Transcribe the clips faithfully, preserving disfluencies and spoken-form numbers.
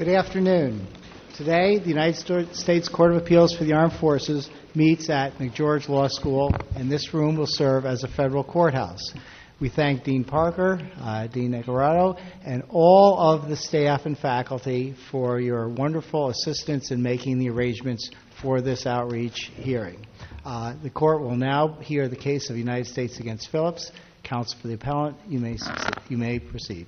Good afternoon. Today, the United States Court of Appeals for the Armed Forces meets at McGeorge Law School, and this room will serve as a federal courthouse. We thank Dean Parker, uh, Dean Nicarado, and all of the staff and faculty for your wonderful assistance in making the arrangements for this outreach hearing. Uh, the court will now hear the case of United States against Phillips. Counsel for the appellant, you may, you may proceed.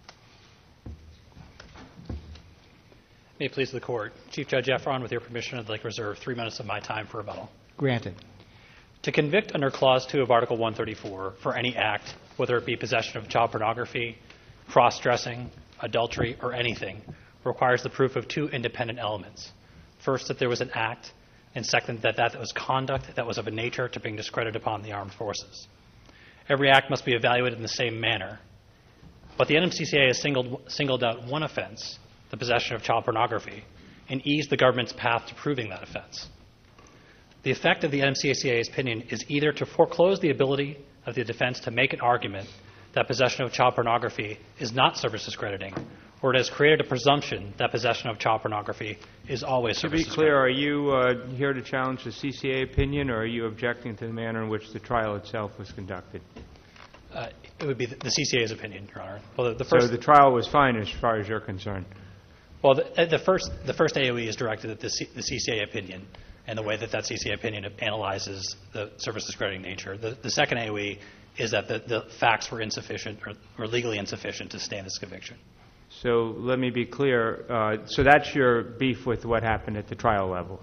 May it please the Court. Chief Judge Efron, with your permission, I'd like to reserve three minutes of my time for rebuttal. Granted. To convict under Clause two of Article one thirty-four for any act, whether it be possession of child pornography, cross-dressing, adultery, or anything, requires the proof of two independent elements. First, that there was an act, and second, that that was conduct that was of a nature to bring discredit upon the armed forces. Every act must be evaluated in the same manner, but the N M C C A has singled, singled out one offense, the possession of child pornography, and eased the government's path to proving that offense. The effect of the N M C C A's opinion is either to foreclose the ability of the defense to make an argument that possession of child pornography is not service discrediting, or it has created a presumption that possession of child pornography is always service discrediting. To be clear, are you uh, here to challenge the C C A opinion, or are you objecting to the manner in which the trial itself was conducted? Uh, it would be the, the C C A's opinion, Your Honor. Well, the, the first, so the trial was fine as far as you're concerned? Well, the, the first the first A O E is directed at the, C, the C C A opinion and the way that that C C A opinion analyzes the service discrediting nature. The, the second A O E is that the, the facts were insufficient or, or legally insufficient to stand this conviction. So let me be clear. Uh, so that's your beef with what happened at the trial level?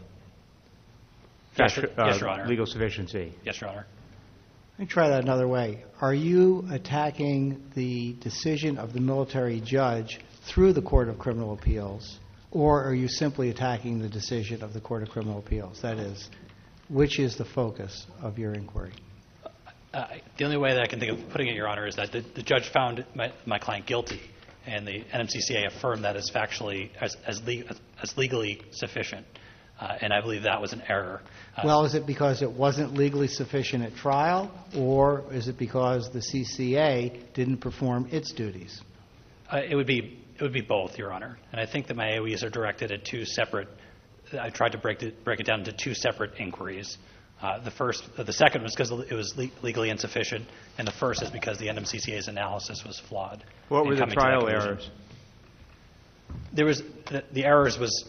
Yes, Fact, uh, uh, yes, Your Honor. Legal sufficiency? Yes, Your Honor. Let me try that another way. Are you attacking the decision of the military judge through the Court of Criminal Appeals, or are you simply attacking the decision of the Court of Criminal Appeals? That is, which is the focus of your inquiry? Uh, the only way that I can think of putting it, Your Honor, is that the, the judge found my, my client guilty, and the N M C C A affirmed that as factually, as, as, le- as legally sufficient. Uh, and I believe that was an error. Uh, Well, is it because it wasn't legally sufficient at trial, or is it because the C C A didn't perform its duties? Uh, it would be it would be both, Your Honor. And I think that my A O Es are directed at two separate. I tried to break it break it down into two separate inquiries. Uh, the first, uh, the second was because it was le- legally insufficient, and the first is because the N M C C A's analysis was flawed. What were the trial errors? There was the, the errors was.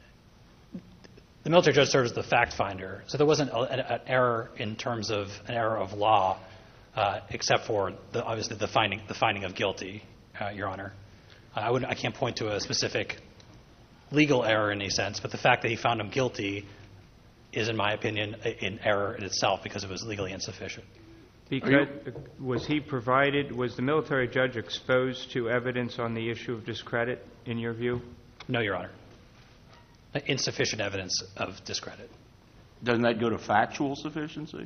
The military judge serves as the fact finder, so there wasn't a, a, an error in terms of an error of law, uh, except for the, obviously the finding the finding of guilty, uh, Your Honor. Uh, I would I can't point to a specific legal error in any sense, but the fact that he found him guilty is, in my opinion, an error in itself because it was legally insufficient. Because was he provided? Was the military judge exposed to evidence on the issue of discredit, in your view? No, Your Honor. Insufficient evidence of discredit. Doesn't that go to factual sufficiency?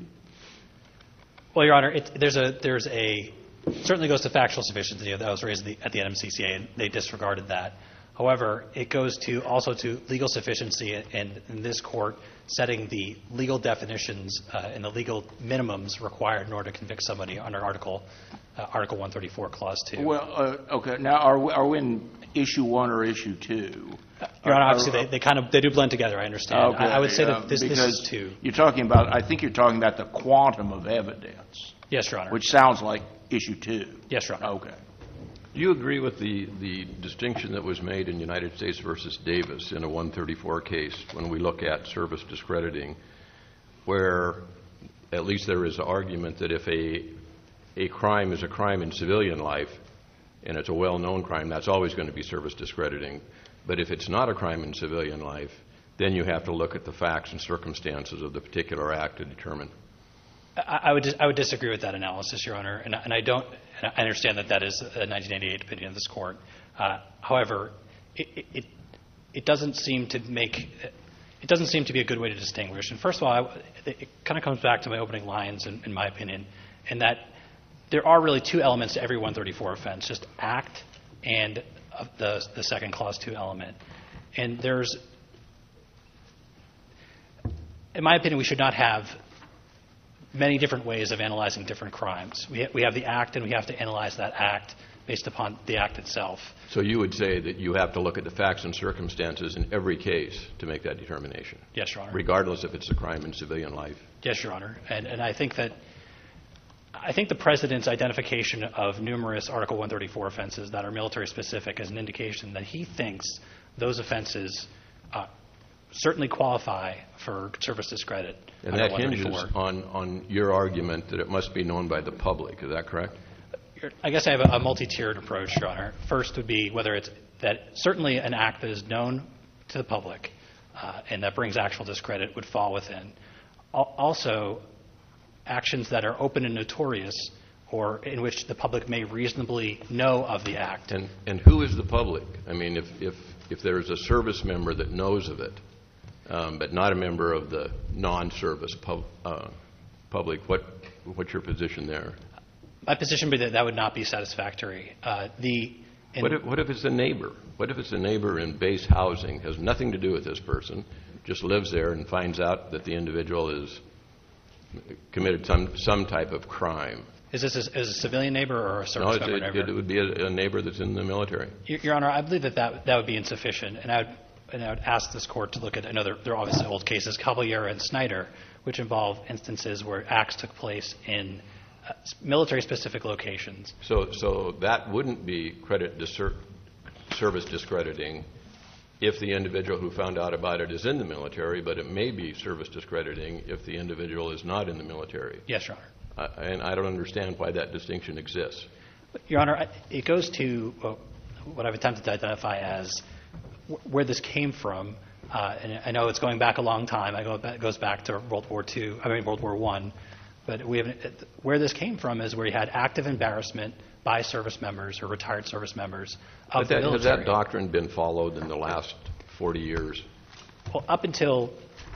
Well, Your Honor, it, there's a there's a certainly goes to factual sufficiency that was raised at the, at the N M C C A, and they disregarded that. However, it goes to also to legal sufficiency, and in this court setting the legal definitions uh, and the legal minimums required in order to convict somebody under Article uh, Article one thirty-four, Clause two. Well, uh, okay. Now, are we, are we in issue one or issue two? Your Honor, obviously they, they kind of they do blend together. I understand. Okay, I, I would say uh, that this, this is two. You're talking about. I think you're talking about the quantum of evidence. Yes, Your Honor. Which sounds like issue two. Yes, Your Honor. Okay. Do you agree with the, the distinction that was made in United States versus Davis in a one thirty-four case when we look at service discrediting, where at least there is an argument that if a, a crime is a crime in civilian life and it's a well-known crime, that's always going to be service discrediting. But if it's not a crime in civilian life, then you have to look at the facts and circumstances of the particular act to determine. I, I would dis- I would disagree with that analysis, Your Honor, and, and I don't. And I understand that that is a nineteen eighty-eight opinion of this court. Uh, however, it, it it doesn't seem to make it doesn't seem to be a good way to distinguish. And first of all, I, it, it kind of comes back to my opening lines, in, in my opinion, in that there are really two elements to every one thirty-four offense: just act and uh, the the second clause two element. And there's, in my opinion, we should not have many different ways of analyzing different crimes. We, ha- we have the act, and we have to analyze that act based upon the act itself. So you would say that you have to look at the facts and circumstances in every case to make that determination? Yes, Your Honor. Regardless if it's a crime in civilian life? Yes, Your Honor. And, and I think that I think the President's identification of numerous Article one thirty-four offenses that are military-specific is an indication that he thinks those offenses uh, certainly qualify for service discredit. And under that hinges one thirty-four. on, on your argument that it must be known by the public. Is that correct? I guess I have a, a multi-tiered approach, Your Honor. First would be whether it's that certainly an act that is known to the public uh, and that brings actual discredit would fall within. Al- Also, actions that are open and notorious or in which the public may reasonably know of the act. And, and who is the public? I mean, if, if, if there's a service member that knows of it, um, but not a member of the non-service pub, uh, public, what, what's your position there? My position would be that that would not be satisfactory. Uh, the in, What if, what if it's a neighbor? What if it's a neighbor in base housing, has nothing to do with this person, just lives there and finds out that the individual is committed some, some type of crime? Is this a, is a civilian neighbor or a No, service it, member it, neighbor? it would be a, a neighbor that's in the military. Your, Your Honor, I believe that, that that would be insufficient, and I would and I would ask this court to look at another. There are obviously old cases, Caballero and Snyder, which involve instances where acts took place in uh, military-specific locations. So, so that wouldn't be credit disser- service discrediting if the individual who found out about it is in the military, but it may be service discrediting if the individual is not in the military. Yes, Your Honor. Uh, and I don't understand why that distinction exists. Your Honor, I- it goes to uh, what I've attempted to identify as wh- where this came from. Uh, and I know it's going back a long time. I go, it goes back to World War Two. I mean World War One. But we have, where this came from is where you had active embarrassment by service members or retired service members of But that, the has military. that doctrine been followed in the last forty years? Well, up until,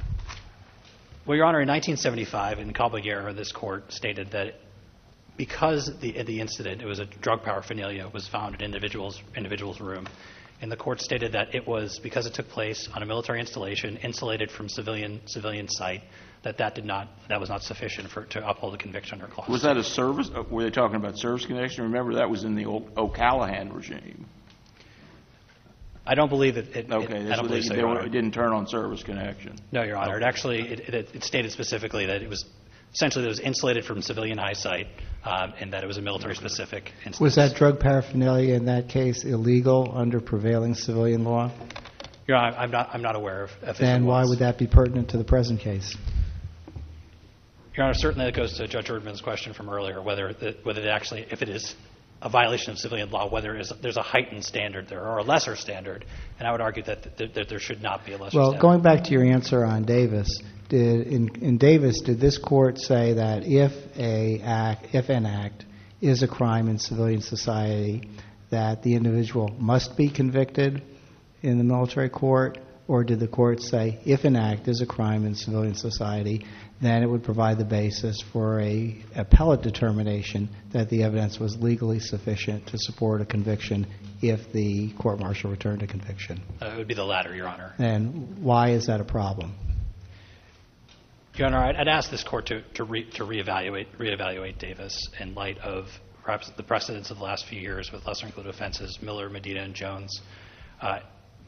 well, Your Honor, in nineteen seventy-five, in Caballero, this court stated that because the the incident, it was a drug paraphernalia, was found in individual's individual's room, and the court stated that it was because it took place on a military installation, insulated from civilian civilian site, that that did not that was not sufficient for to uphold a conviction or clause. Was that a service? uh, Were they talking about service connection? Remember, that was in the old O'Callahan regime. I don't believe it. it Okay, it, I that's don't what believe they, so, they Your were, Honor. it didn't turn on service connection. No, Your Honor. It actually it, it, it stated specifically that it was essentially that it was insulated from civilian eyesight, um, and that it was a military-specific instance. Was that drug paraphernalia in that case illegal under prevailing civilian law? Your Honor, I'm not I'm not aware of. of if Then it why was. would that be pertinent to the present case? Your Honor, certainly it goes to Judge Erdman's question from earlier, whether the, whether it actually, if it is a violation of civilian law, whether it is, there's a heightened standard there or a lesser standard, and I would argue that, th- that there should not be a lesser Well, standard. going back to your answer on Davis, did, in, in Davis, did this court say that if a act, if an act is a crime in civilian society, that the individual must be convicted in the military court, or did the court say if an act is a crime in civilian society, then it would provide the basis for a appellate determination that the evidence was legally sufficient to support a conviction if the court-martial returned a conviction? Uh, it would be the latter, Your Honor. And why is that a problem? Your Honor, I'd, I'd ask this court to, to, re, to reevaluate, reevaluate Davis in light of perhaps the precedents of the last few years with lesser-included offenses, Miller, Medina, and Jones. Uh,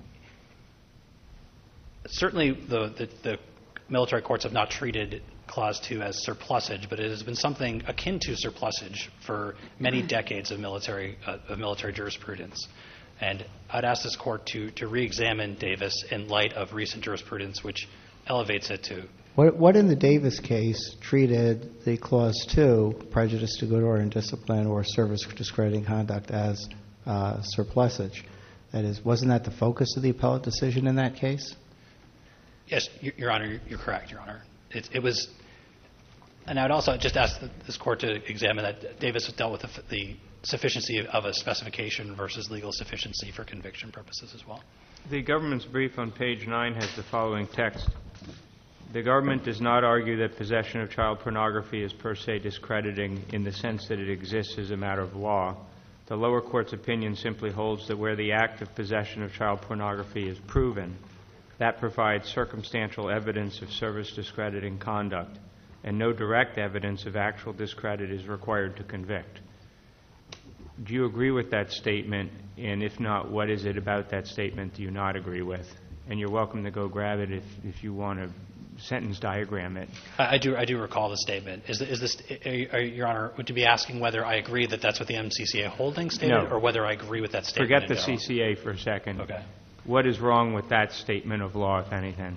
certainly, the, the, the military courts have not treated Clause two as surplusage, but it has been something akin to surplusage for many decades of military uh, of military jurisprudence. And I'd ask this court to, to re-examine Davis in light of recent jurisprudence, which elevates it to. What, what in the Davis case treated the Clause two, prejudice to good order and discipline or service discrediting conduct, as uh, surplusage? That is, wasn't that the focus of the appellate decision in that case? Yes, Your Your Honor, you're correct, Your Honor. It, it was, and I would also just ask this court to examine that Davis dealt with the, the sufficiency of a specification versus legal sufficiency for conviction purposes as well. The government's brief on page nine has the following text. The government does not argue that possession of child pornography is per se discrediting in the sense that it exists as a matter of law. The lower court's opinion simply holds that where the act of possession of child pornography is proven, that provides circumstantial evidence of service discrediting conduct, and no direct evidence of actual discredit is required to convict. do you agree with that statement? And if not, what is it about that statement do you not agree with? And you're welcome to go grab it if, if you want to sentence diagram it. I, I do I do recall the statement. Is, is this, are, are, Your Honor, would you be asking whether I agree that that's what the M C C A holding stated, No. or whether I agree with that statement? Forget the in general? C C A for a second. Okay. What is wrong with that statement of law, if anything?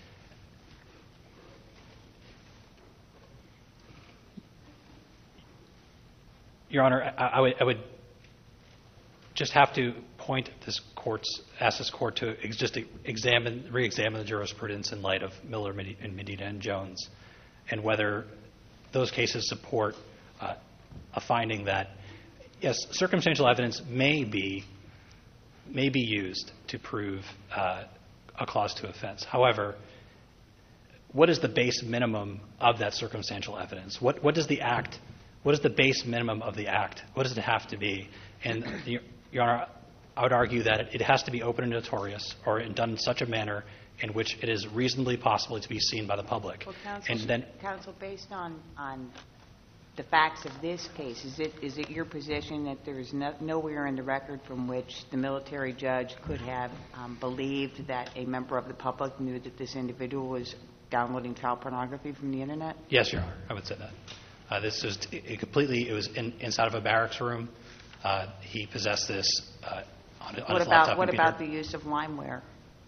Your Honor, I, I, would, I would just have to point this court's, ask this court to ex, just examine, re-examine the jurisprudence in light of Miller and Medina and Jones, and whether those cases support uh, a finding that, yes, circumstantial evidence may be may be used to prove uh, a clause two offense. However, what is the base minimum of that circumstantial evidence? What what does the act? What is the base minimum of the act? What does it have to be? And the, Your Honor, I would argue that it has to be open and notorious, or done in such a manner in which it is reasonably possible to be seen by the public. Well, counsel, and then, counsel, based on, on the facts of this case, is it is it your position that there is no, nowhere in the record from which the military judge could have um, believed that a member of the public knew that this individual was downloading child pornography from the Internet? yes, Your Honor, I would say that. Uh, this is t- it completely, it was in, inside of a barracks room. Uh, he possessed this uh, on, on What his about laptop what computer. about the use of LimeWire?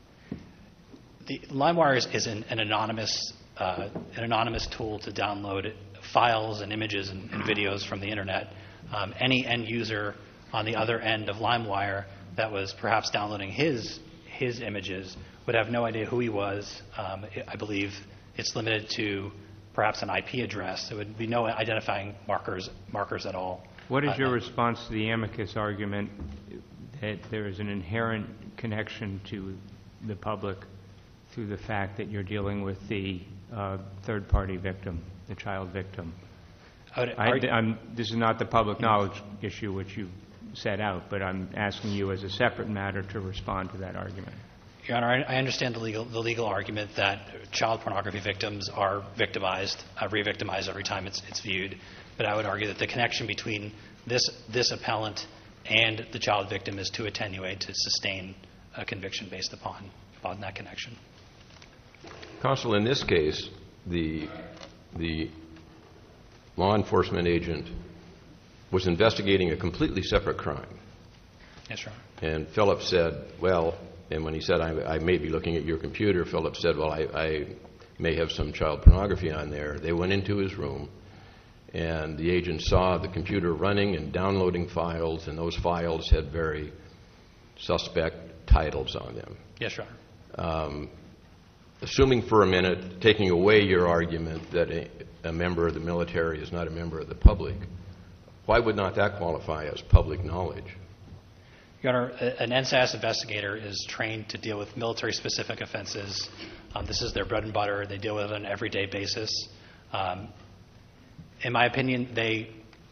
The LimeWire is, is an, an anonymous uh, an anonymous tool to download files and images and, and videos from the Internet. Um, any end user on the other end of LimeWire that was perhaps downloading his his images would have no idea who he was. Um, I believe it's limited to perhaps an I P address. There would be no identifying markers markers at all. What is Uh, your response to the amicus argument that there is an inherent connection to the public through the fact that you're dealing with the uh, third-party victim, the child victim? I would I, argue- I'm, this is not the public knowledge issue which you set out, but I'm asking you as a separate matter to respond to that argument. Your Honor, I I understand the legal the legal argument that child pornography victims are victimized, uh, re-victimized every time it's it's viewed. But I would argue that the connection between this this appellant and the child victim is too attenuated to sustain a conviction based upon upon that connection. Counsel, in this case, the the law enforcement agent was investigating a completely separate crime. Yes, Your Honor. And Philip said, well, and when he said, I, I may be looking at your computer, Philip said, well, I, I may have some child pornography on there. They went into his room, and the agent saw the computer running and downloading files, and those files had very suspect titles on them. Yes, Your Honor. Um, assuming for a minute, taking away your argument that a, a member of the military is not a member of the public, why would not that qualify as public knowledge? Your Honor, a- an N S A S investigator is trained to deal with military-specific offenses. Um, this is their bread and butter. They deal with it on an everyday basis. Um, in my opinion, they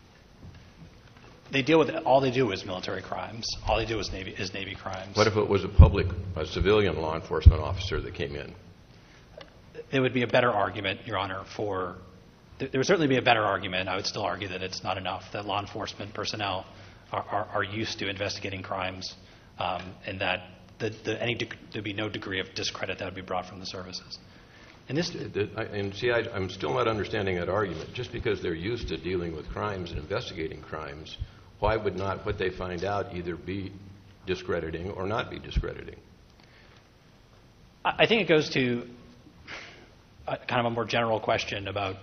they deal with it. All they do is military crimes. All they do is Navy is Navy crimes. What if it was a public, a civilian law enforcement officer that came in? It would be a better argument, Your Honor, for there there would certainly be a better argument. I would still argue that it's not enough, that law enforcement personnel are, are, are used to investigating crimes, um, and that the, the, any deg- there'd be no degree of discredit that would be brought from the services. And this, The- I- And see, I, I'm still not understanding that argument. Just because they're used to dealing with crimes and investigating crimes, why would not what they find out either be discrediting or not be discrediting? I I think it goes to a, kind of a more general question about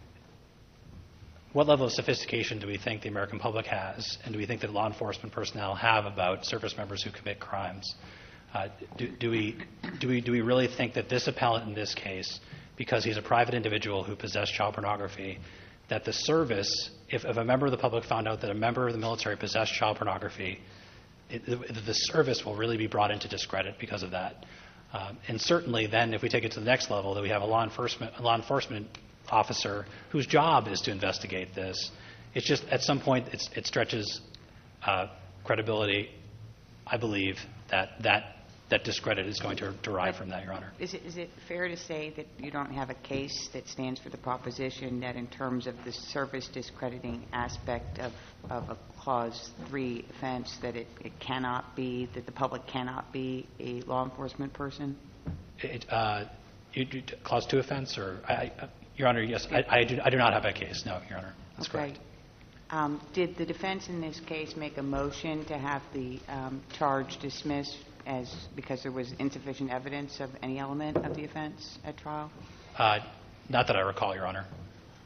what level of sophistication do we think the American public has, and do we think that law enforcement personnel have about service members who commit crimes? Uh, do, do we do we do we really think that this appellant in this case, because he's a private individual who possessed child pornography, that the service, if, if a member of the public found out that a member of the military possessed child pornography, it, the, the service will really be brought into discredit because of that? Um, and certainly, then, if we take it to the next level, that we have a law enforcement a law enforcement officer whose job is to investigate this. It's just at some point it's, it stretches uh, credibility. I believe that that that discredit is going to derive from that, Your Honor. Is it, is it fair to say that you don't have a case that stands for the proposition that in terms of the service discrediting aspect of, of a Clause three offense, that it, it cannot be, that the public cannot be a law enforcement person? It, uh, you, you, Clause two offense, or, I, I, Your Honor, yes, I, I, do, I do not have a case, no, Your Honor. That's okay. correct. Um, did the defense in this case make a motion to have the um, charge dismissed as because there was insufficient evidence of any element of the offense at trial? Uh, not that I recall, Your Honor.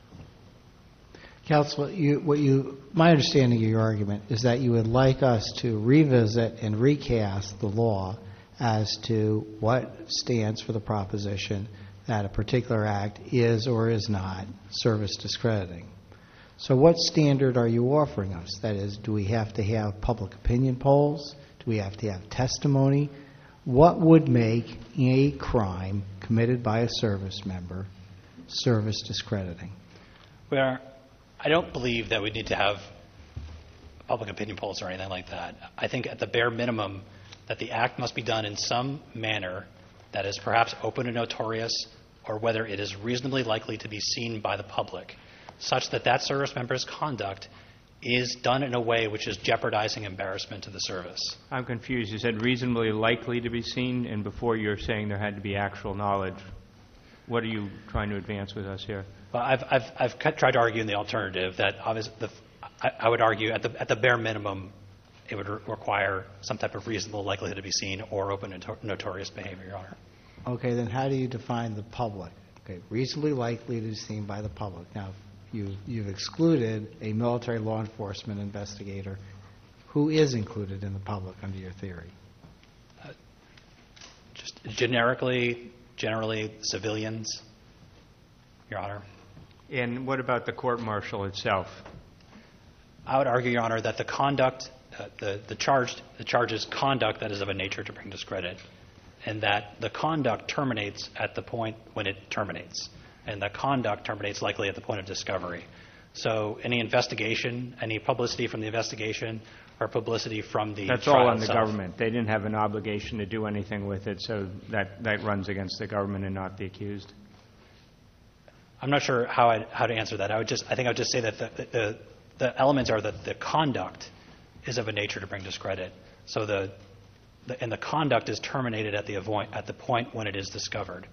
Counsel, you, what you, my understanding of your argument is that you would like us to revisit and recast the law as to what stands for the proposition that a particular act is or is not service discrediting. So what standard are you offering us? That is, do we have to have public opinion polls? Do we have to have testimony? What would make a crime committed by a service member service discrediting? Where I don't believe that we need to have public opinion polls or anything like that. I think at the bare minimum that the act must be done in some manner that is perhaps open and notorious, or whether it is reasonably likely to be seen by the public, such that that service member's conduct is done in a way which is jeopardizing embarrassment to the service. I'm confused. You said reasonably likely to be seen, and before you're saying there had to be actual knowledge. What are you trying to advance with us here? Well, I've, I've, I've tried to argue in the alternative that obviously the, I, I would argue at the, at the bare minimum it would re- require some type of reasonable likelihood to be seen or open and notor- notorious behavior, Your Honor. Okay, then how do you define the public? Okay, reasonably likely to be seen by the public. Now, you, you've excluded a military law enforcement investigator. Who is included in the public under your theory? Uh, just generically, generally civilians, Your Honor. And what about the court-martial itself? I would argue, Your Honor, that the conduct, uh, the, the, charged, the charge is conduct that is of a nature to bring discredit, and that the conduct terminates at the point when it terminates, and the conduct terminates likely at the point of discovery. So any investigation, any publicity from the investigation, or publicity from the That's trial all on the itself. government. They didn't have an obligation to do anything with it, so that, that runs against the government and not the accused. I'm not sure how I how to answer that. I would just I think I would just say that the the, the elements are that the conduct is of a nature to bring discredit. So the, the and the conduct is terminated at the avoid, at the point when it is discovered.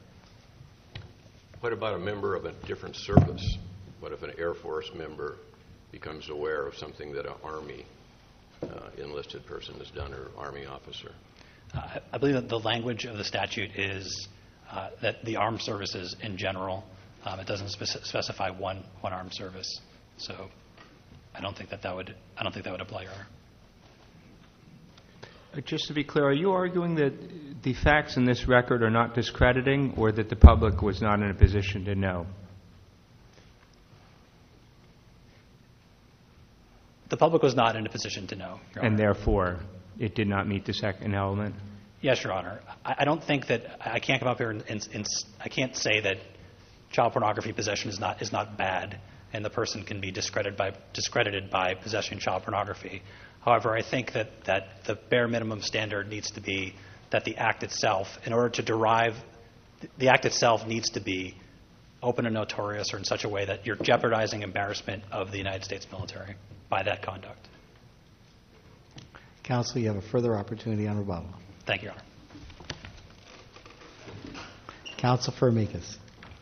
What about a member of a different service? What if an Air Force member becomes aware of something that an Army uh, enlisted person has done, or Army officer? Uh, I believe that the language of the statute is uh, that the armed services in general. Um, it doesn't spec- specify one one armed service, so I don't think that that would I don't think that would apply, Your Honor. Uh, Just to be clear, are you arguing that the facts in this record are not discrediting, or that the public was not in a position to know? The public was not in a position to know, Your Honor. And therefore, it did not meet the second element? Yes, Your Honor. I, I don't think that I can't come up here and, and, and I can't say that child pornography possession is not is not bad, and the person can be discredited by discredited by possessing child pornography. However, I think that, that the bare minimum standard needs to be that the act itself, in order to derive, the act itself needs to be open and notorious, or in such a way that you're jeopardizing embarrassment of the United States military by that conduct. Counsel, you have a further opportunity on rebuttal. Thank you, Your Honor. Counsel for amicus.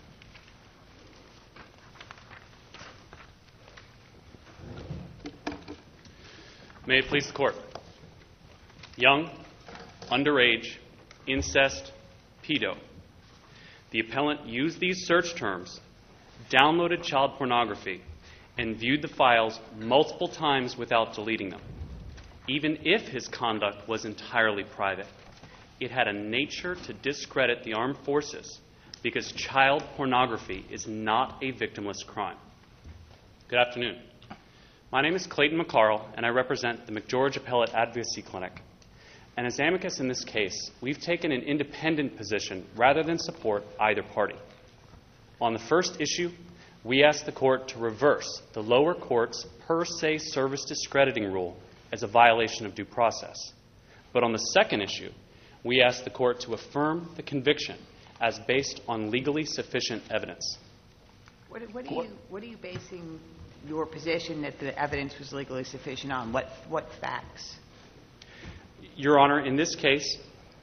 May it please the Court. Young, underage, incest, pedo. The appellant used these search terms, downloaded child pornography, and viewed the files multiple times without deleting them. Even if his conduct was entirely private, it had a nature to discredit the armed forces because child pornography is not a victimless crime. Good afternoon. My name is Clayton McCarl, and I represent the McGeorge Appellate Advocacy Clinic. And as amicus in this case, we've taken an independent position rather than support either party. On the first issue, we ask the Court to reverse the lower court's per se service discrediting rule as a violation of due process. But on the second issue, we ask the court to affirm the conviction as based on legally sufficient evidence. What, what, are you, what are you basing your position that the evidence was legally sufficient on? What, what facts? Your Honor, in this case,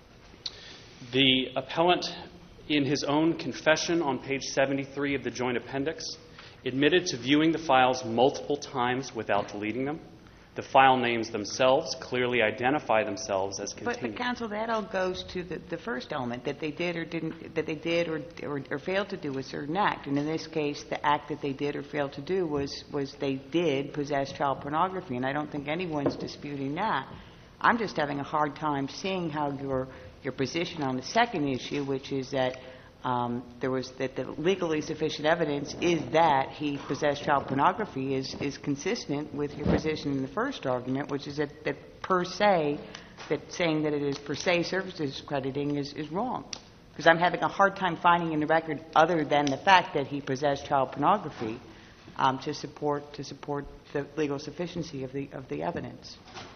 the appellant, in his own confession on page seventy-three of the joint appendix, admitted to viewing the files multiple times without deleting them. The file names themselves clearly identify themselves as But, continued. but counsel, that all goes to the, the first element, that they did or didn't, that they did or, or, or failed to do a certain act. And in this case, the act that they did or failed to do was, was they did possess child pornography, and I don't think anyone's disputing that. I'm just having a hard time seeing how your, your position on the second issue, which is that Um, there was that the legally sufficient evidence is that he possessed child pornography is, is consistent with your position in the first argument, which is that, that per se, that saying that it is per se service discrediting is, is wrong. Because I'm having a hard time finding in the record other than the fact that he possessed child pornography um, to support to support the legal sufficiency of the of the evidence.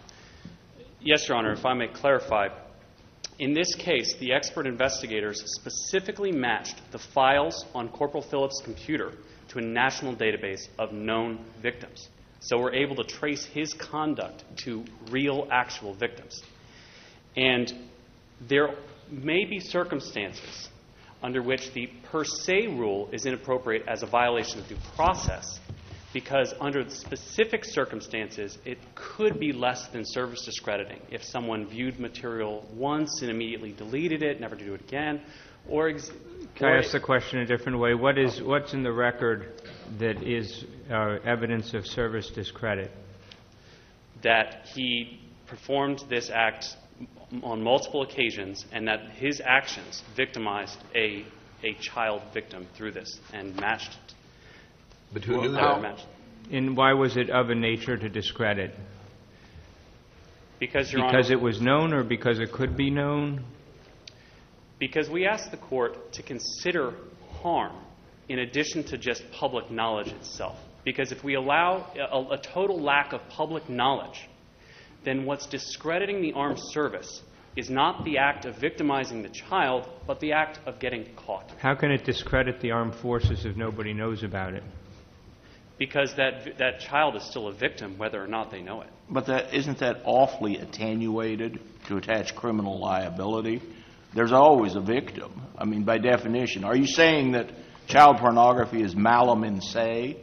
Yes, Your Honor, if I may clarify. In this case, the expert investigators specifically matched the files on Corporal Phillips' computer to a national database of known victims. So we're able to trace his conduct to real, actual victims. And there may be circumstances under which the per se rule is inappropriate as a violation of due process, because under the specific circumstances, it could be less than service discrediting if someone viewed material once and immediately deleted it, never to do it again, or... Ex- Can or I ask the question a different way? What is, what's in the record that is uh, evidence of service discredit? That he performed this act on multiple occasions and that his actions victimized a, a child victim through this and matched But who knew Well, that? And why was it of a nature to discredit? Because, Your Because Honor, it was known or because it could be known? because we asked the court to consider harm in addition to just public knowledge itself. Because if we allow a, a total lack of public knowledge, then what's discrediting the armed service is not the act of victimizing the child, but the act of getting caught. How can it discredit the armed forces if nobody knows about it? Because that that child is still a victim, whether or not they know it. But that, isn't that awfully attenuated to attach criminal liability? There's always a victim. I mean, by definition. Are you saying that child pornography is malum in se?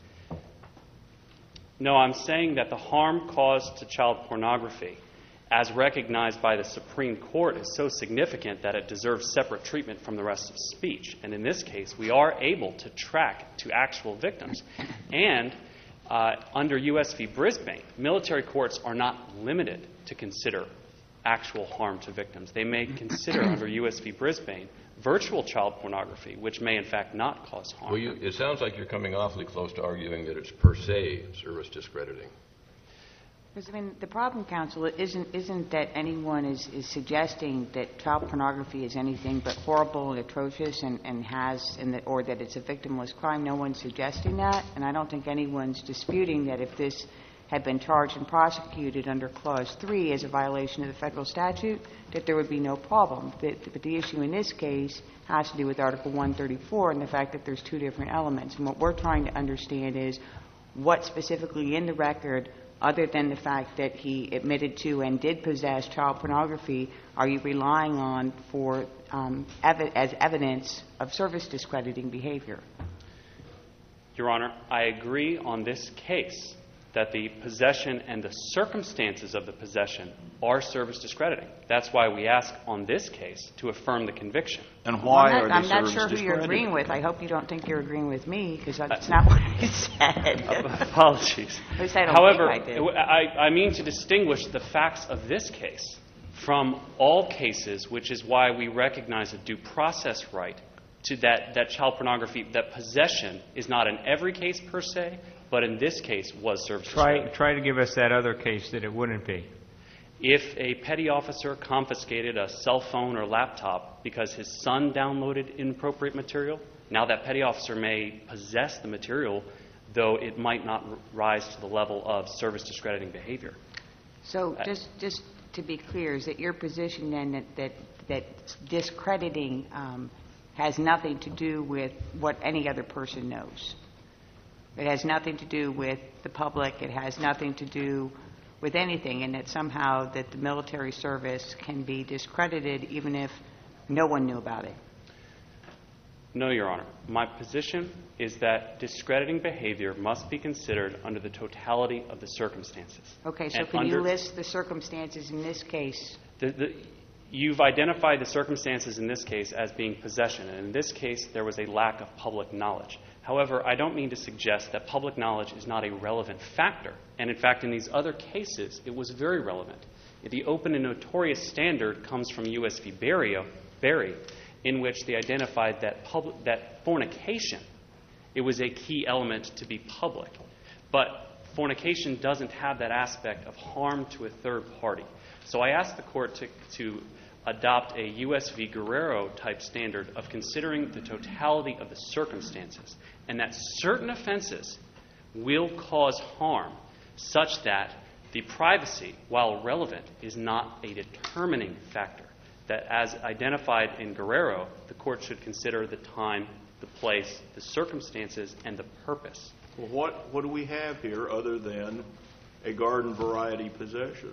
No, I'm saying that the harm caused to child pornography, as recognized by the Supreme Court, is so significant that it deserves separate treatment from the rest of speech. And in this case, we are able to track to actual victims. And uh, under U S v. Brisbane, military courts are not limited to consider actual harm to victims. They may consider, under U S v. Brisbane, virtual child pornography, which may in fact not cause harm. Well, you, it sounds like you're coming awfully close to arguing that it's per se service discrediting. Because, I mean, the problem, counsel, isn't isn't that anyone is, is suggesting that child pornography is anything but horrible and atrocious and, and has, and that, or that it's a victimless crime. No one's suggesting that, and I don't think anyone's disputing that if this had been charged and prosecuted under Clause three as a violation of the federal statute, that there would be no problem. But, but the issue in this case has to do with Article one thirty-four and the fact that there's two different elements. And what we're trying to understand is what specifically in the record, other than the fact that he admitted to and did possess child pornography, are you relying on for um, ev- as evidence of service discrediting behavior? Your Honor, I agree on this case that the possession and the circumstances of the possession are service discrediting. That's why we ask on this case to affirm the conviction. And why I'm are not, they I'm not service sure who you're discrediting? agreeing with. I hope you don't think you're agreeing with me, because that's not what I said. Apologies. At least I don't However, think I did. I, I mean to distinguish the facts of this case from all cases, which is why we recognize a due process right to that, that child pornography, that possession is not in every case per se, but in this case was service Try, discrediting. try to give us that other case that it wouldn't be. If a petty officer confiscated a cell phone or laptop because his son downloaded inappropriate material, now that petty officer may possess the material, though it might not rise to the level of service discrediting behavior. So just just to be clear, is it your position then that, that, that discrediting um, has nothing to do with what any other person knows? It has nothing to do with the public. It has nothing to do with anything, and that somehow that the military service can be discredited even if no one knew about it? No, Your Honor. My position is that discrediting behavior must be considered under the totality of the circumstances. Okay, so And can under- you list the circumstances in this case? The, the, you've identified the circumstances in this case as being possession, and in this case there was a lack of public knowledge. However, I don't mean to suggest that public knowledge is not a relevant factor, and in fact in these other cases it was very relevant. The open and notorious standard comes from U S v. Berry, Berry in which they identified that, public, that fornication, it was a key element to be public. But fornication doesn't have that aspect of harm to a third party. So I asked the court to, to adopt a U S v. Guerrero type standard of considering the totality of the circumstances, and that certain offenses will cause harm such that the privacy, while relevant, is not a determining factor. That as identified in Guerrero, the court should consider the time, the place, the circumstances, and the purpose. Well, what, what do we have here other than a garden variety possession?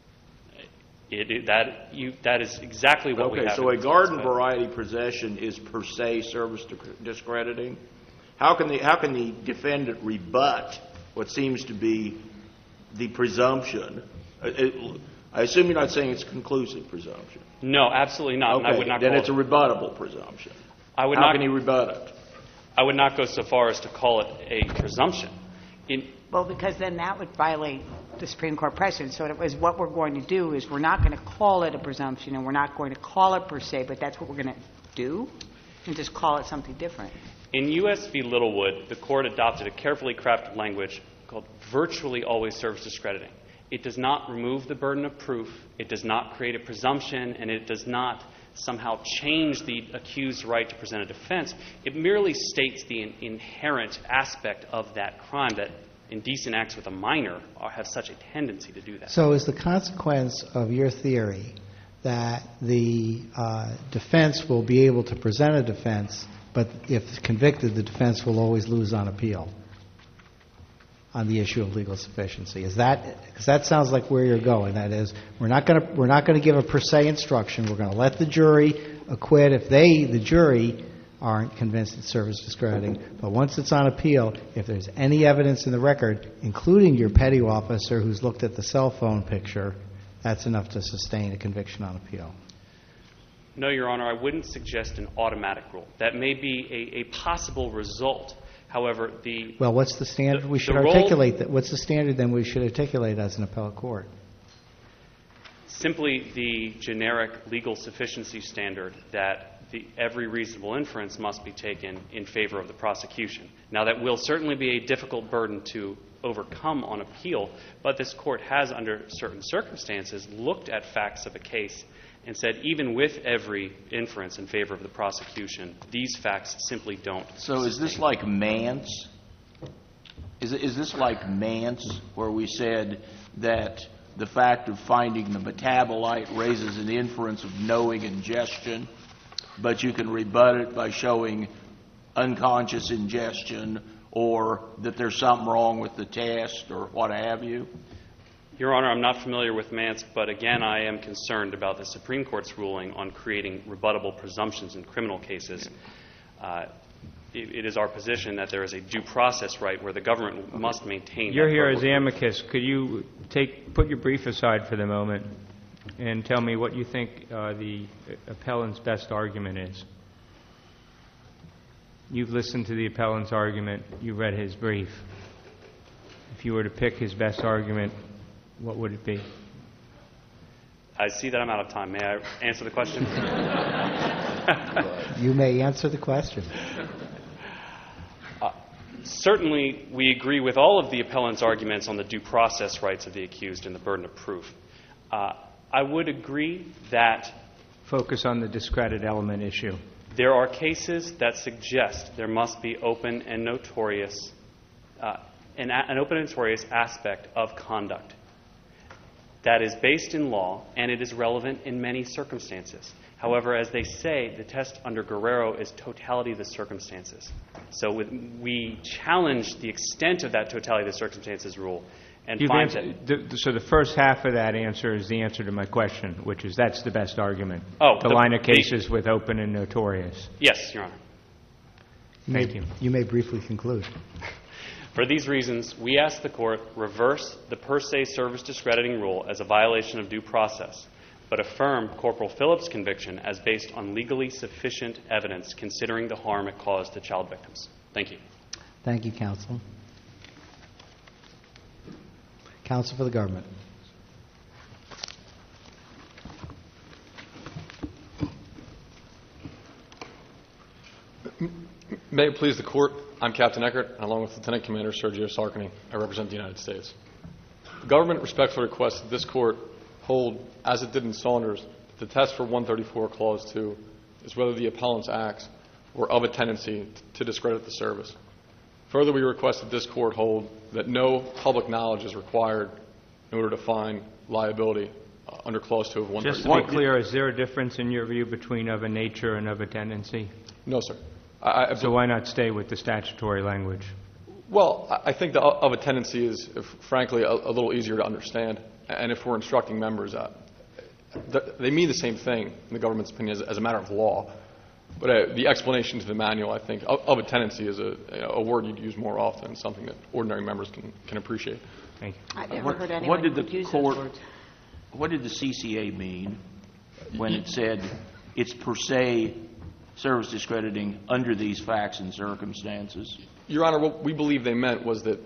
It, it, that, you, that is exactly what we Okay, have. so a in this garden case, but- variety possession is per se service discrediting? How can the, how can the defendant rebut what seems to be the presumption? It, it, I assume you're not saying it's a conclusive presumption. No, absolutely not. Okay, and I would not then call it's a it, rebuttable presumption. I would How not, can he rebut it? I would not go so far as to call it a presumption. In, Well, because then that would violate the Supreme Court precedent. So it was what we're going to do is we're not going to call it a presumption and we're not going to call it per se, but that's what we're going to do and just call it something different. in U S v. Littlewood, the court adopted a carefully crafted language called virtually always serves discrediting. It does not remove the burden of proof, it does not create a presumption, and it does not somehow change the accused's right to present a defense. It merely states the in- inherent aspect of that crime, that indecent acts with a minor are, have such a tendency to do that. So is the consequence of your theory that the uh, defense will be able to present a defense, but if convicted, the defense will always lose on appeal on the issue of legal sufficiency? Is that, because that sounds like where you're going. That is, we're not going to we're not going to give a per se instruction. We're going to let the jury acquit if they, the jury, aren't convinced it's service discrediting. But once it's on appeal, if there's any evidence in the record, including your petty officer who's looked at the cell phone picture, that's enough to sustain a conviction on appeal. No, Your Honor, I wouldn't suggest an automatic rule. That may be a, a possible result. However, the Well, what's the standard the- we should the role- articulate? That, what's the standard then we should articulate as an appellate court? simply the generic legal sufficiency standard that the, every reasonable inference must be taken in favor of the prosecution. Now, that will certainly be a difficult burden to overcome on appeal, but this court has, under certain circumstances, looked at facts of a case and said, even with every inference in favor of the prosecution, these facts simply don't. So is this like Mance? Is, is this like Mance, where we said that the fact of finding the metabolite raises an inference of knowing ingestion, but you can rebut it by showing unconscious ingestion or that there's something wrong with the test or what have you? Your Honor, I'm not familiar with Mance, but again, I am concerned about the Supreme Court's ruling on creating rebuttable presumptions in criminal cases. Uh, it, it is our position that there is a due process right where the government must maintain. You're that here burden. as the amicus. Could you take put your brief aside for the moment and tell me what you think uh, the appellant's best argument is? You've listened to the appellant's argument. You read his brief. If you were to pick his best argument, what would it be? I see that I'm out of time. May I answer the question? You may answer the question. Uh, certainly, we agree with all of the appellant's arguments on the due process rights of the accused and the burden of proof. Uh, I would agree that Focus on the discredit element issue. there are cases that suggest there must be open and notorious, uh, an, an open and notorious aspect of conduct. That is based in law, and it is relevant in many circumstances. However, as they say, the test under Guerrero is totality of the circumstances. So with, we challenge the extent of that totality of the circumstances rule and You've find answered, that... the, so the first half of that answer is the answer to my question, which is that's the best argument. Oh, the, the- line of the- cases with open and notorious. Yes, Your Honor. Thank you. You may briefly conclude. For these reasons, we ask the Court reverse the per se service discrediting rule as a violation of due process, but affirm Corporal Phillips' conviction as based on legally sufficient evidence considering the harm it caused to child victims. Thank you. Thank you, counsel. Counsel for the government. May it please the Court, I'm Captain Eckert, and along with Lieutenant Commander Sergio Sarkany, I represent the United States. The government respectfully requests that this Court hold, as it did in Saunders, that the test for one thirty-four Clause two is whether the appellant's acts were of a tendency to discredit the service. Further, we request that this Court hold that no public knowledge is required in order to find liability uh, under Clause two of one thirty-four. Just to be clear, is there a difference in your view between of a nature and of a tendency? No, sir. I, I, So why not stay with the statutory language? Well, I I think the of a tendency is, if, frankly, a, a little easier to understand. And if we're instructing members, uh, th- they mean the same thing, in the government's opinion, as, as a matter of law. But uh, the explanation to the manual, I think, of, of a tendency is a, you know, a word you'd use more often and something that ordinary members can, can appreciate. Thank you. I've never What, heard anyone what did the use those court, words. what did the C C A mean when it said it's per se service discrediting under these facts and circumstances? Your Honor, what we believe they meant was that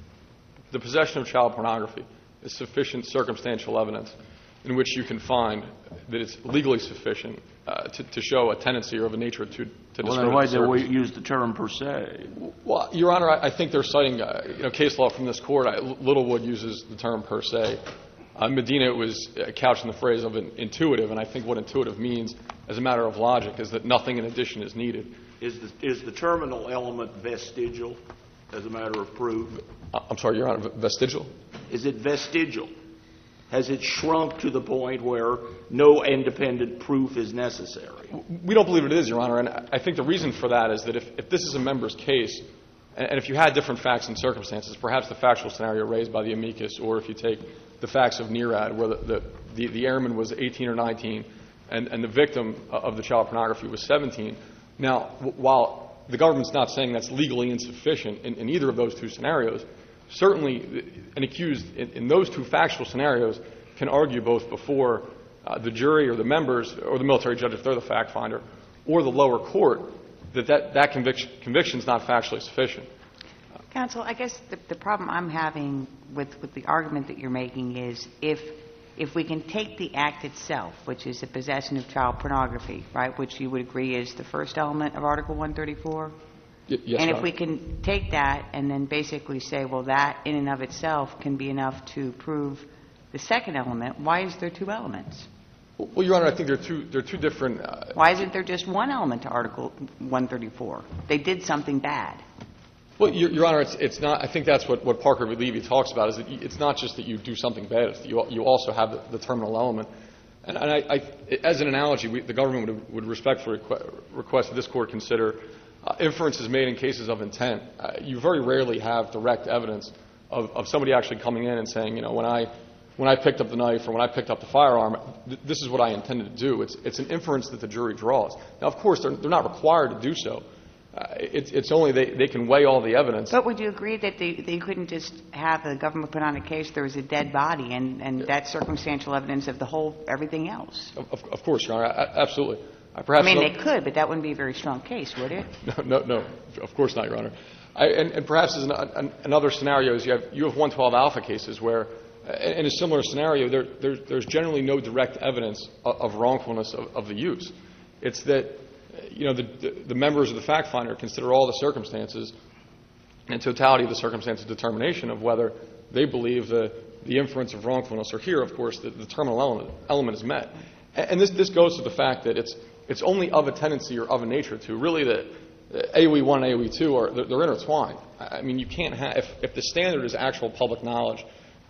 the possession of child pornography is sufficient circumstantial evidence in which you can find that it's legally sufficient uh, to, to show a tendency or of a nature to, to Well, discredit then why the did we service. use the term per se? Well, Your Honor, I, I think they're citing uh, you know, case law from this court. I, Littlewood uses the term per se. Uh, Medina was uh, couched in the phrase of an intuitive, and I think what intuitive means, as a matter of logic, is that nothing in addition is needed. Is the, is the terminal element vestigial as a matter of proof? Uh, I'm sorry, Your Honor, vestigial? Is it vestigial? Has it shrunk to the point where no independent proof is necessary? We don't believe it is, Your Honor, and I think the reason for that is that if, if this is a member's case, and, and if you had different facts and circumstances, perhaps the factual scenario raised by the amicus, or if you take the facts of NERAD, where the, the, the, the airman was eighteen or nineteen, and, and the victim of the child pornography was seventeen. Now, w- while the government's not saying that's legally insufficient in, in either of those two scenarios, certainly an accused in, in those two factual scenarios can argue both before uh, the jury or the members or the military judge, if they're the fact finder, or the lower court, that that, that conviction conviction is not factually sufficient. Counsel, I guess the, the problem I'm having with, with the argument that you're making is if if we can take the act itself, which is the possession of child pornography, right, which you would agree is the first element of Article one thirty-four? Y- yes, and Your if we Honor. can take that and then basically say, well, that in and of itself can be enough to prove the second element, why is there two elements? Well, Your Honor, I think there are two, there are two different... Uh, Why isn't there just one element to Article one thirty-four? They did something bad. Well, Your, Your Honor, it's, it's not. I think that's what, what Parker v. Levy talks about. Is that you, it's not just that you do something bad; it's that you, you also have the, the terminal element. And, and I, I, as an analogy, we, the government would, would respectfully request, request that this court consider uh, inferences made in cases of intent. Uh, you very rarely have direct evidence of, of somebody actually coming in and saying, you know, when I when I picked up the knife or when I picked up the firearm, th- this is what I intended to do. It's it's an inference that the jury draws. Now, of course, they're, they're not required to do so. Uh, it's, it's only they, they can weigh all the evidence. But would you agree that they, they couldn't just have the government put on a case there was a dead body and, and that's circumstantial evidence of the whole, everything else? Of, of, of course, Your Honor, a- absolutely. I, perhaps I mean, no, they could, but that wouldn't be a very strong case, would it? no, no, no, of course not, Your Honor. I, and, and perhaps as an, an, another scenario is you have you have one twelve alpha cases where, uh, in a similar scenario, there, there, there's generally no direct evidence of, of wrongfulness of, of the use. It's that you know the, the, the members of the fact finder consider all the circumstances and totality of the circumstances determination of whether they believe the, the inference of wrongfulness, or here, of course, the, the terminal element, element is met. And, and this, this goes to the fact that it's it's only of a tendency or of a nature to. Really, the, the A O E one and A O E two are they're, they're intertwined. I mean, you can't have if, if the standard is actual public knowledge,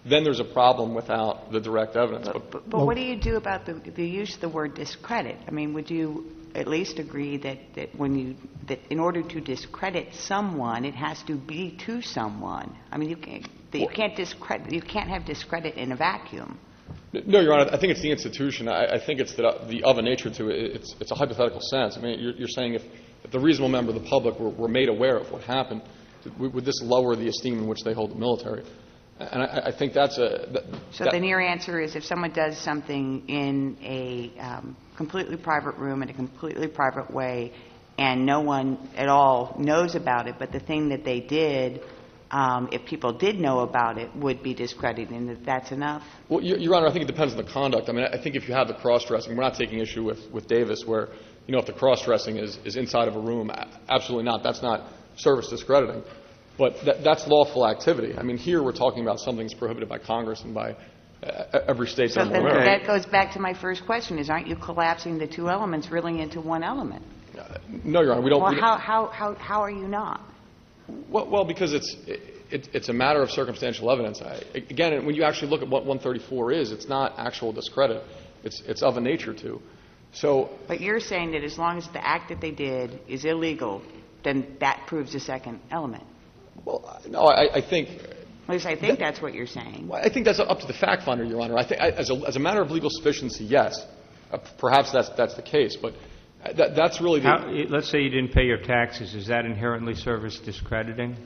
then there's a problem without the direct evidence. But, but, but what do you do about the, the use of the word discredit? I mean, would you at least agree that, that when you that in order to discredit someone, it has to be to someone? I mean, you can't that you can't discredit you can't have discredit in a vacuum. No, Your Honor. I think it's the institution. I, I think it's the, the of a nature to it. It's, it's a hypothetical sense. I mean, you're, you're saying if, if the reasonable member of the public were, were made aware of what happened, would this lower the esteem in which they hold the military? And I, I think that's a. That, so that, then your answer is if someone does something in a um, completely private room in a completely private way, and no one at all knows about it, but the thing that they did, um, if people did know about it, would be discrediting, that that's enough? Well, Your, Your Honor, I think it depends on the conduct. I mean, I think if you have the cross-dressing, we're not taking issue with, with Davis where, you know, if the cross-dressing is, is inside of a room, absolutely not. That's not service discrediting. But that, that's lawful activity. I mean, here we're talking about something that's prohibited by Congress and by uh, every state. So that I'm then aware of. that goes back to my first question: is aren't you collapsing the two elements really into one element? Uh, no, Your Honor, we don't. Well, we don't how how how how are you not? Well, well because it's it, it's a matter of circumstantial evidence. I, again, when you actually look at what one thirty-four is, it's not actual discredit. It's it's of a nature to. So. But you're saying that as long as the act that they did is illegal, then that proves the second element. Well, no, I, I think. At least I think that, that's what you're saying. Well, I think that's up to the fact finder, Your Honor. I think, as a, as a matter of legal sufficiency, yes, uh, perhaps that's that's the case. But that, that's really the. How, let's say you didn't pay your taxes. Is that inherently service discrediting?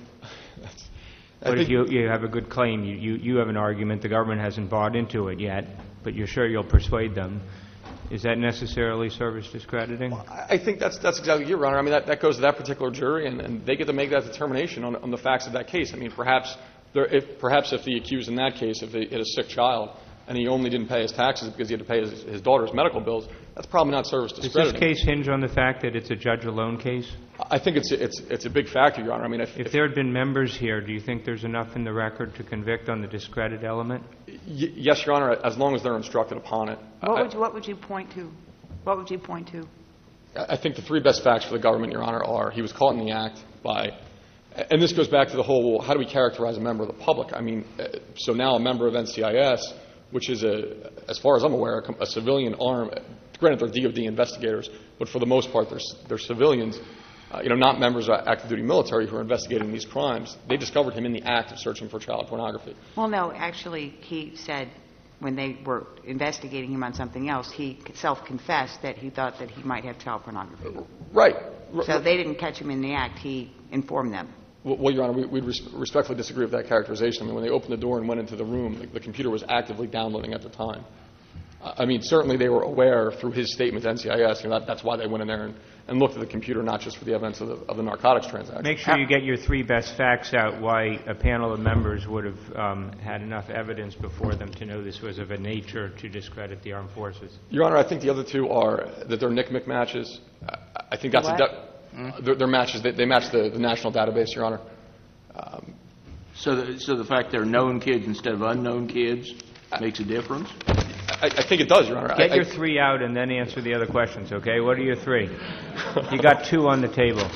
What if you you have a good claim? You, you you have an argument. The government hasn't bought into it yet, but you're sure you'll persuade them. Is that necessarily service discrediting? Well, I think that's that's exactly Your Honor. I mean, that, that goes to that particular jury, and, and they get to make that determination on, on the facts of that case. I mean, perhaps there, if perhaps if the accused in that case, if he had a sick child and he only didn't pay his taxes because he had to pay his, his daughter's medical bills, that's probably not service discrediting. Does this case hinge on the fact that it's a judge alone case? I think it's it's it's a big factor, Your Honor. I mean, if, if, if there had been members here, do you think there's enough in the record to convict on the discredit element? Y- yes, Your Honor, as long as they're instructed upon it. What I, would you, what would you point to? What would you point to? I think the three best facts for the government, Your Honor, are he was caught in the act by, and this goes back to the whole, well, how do we characterize a member of the public? I mean, so now a member of N C I S, which is, a, as far as I'm aware, a, a civilian arm, granted they're D O D investigators, but for the most part they're, they're civilians, uh, you know, not members of active duty military who are investigating these crimes. They discovered him in the act of searching for child pornography. Well, no, actually, he said when they were investigating him on something else, he self-confessed that he thought that he might have child pornography. Right. So they didn't catch him in the act. He informed them. Well, Your Honor, we we'd res- respectfully disagree with that characterization. I mean, when they opened the door and went into the room, the, the computer was actively downloading at the time. Uh, I mean, certainly they were aware through his statement to N C I S, you know, that, that's why they went in there and, and looked at the computer, not just for the evidence of the, of the narcotics transaction. Make sure you get your three best facts out why a panel of members would have um, had enough evidence before them to know this was of a nature to discredit the armed forces. Your Honor, I think the other two are that they're N C M E C matches. I, I think that's What? a de- mm. they're, they're matches. They, they match the, the national database, Your Honor. Um, So the, so the fact they're known kids instead of unknown kids makes a difference? I, I think it does, Your Honor. Get I, your I, three out and then answer the other questions, okay? What are your three? You got two on the table.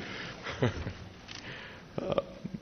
uh,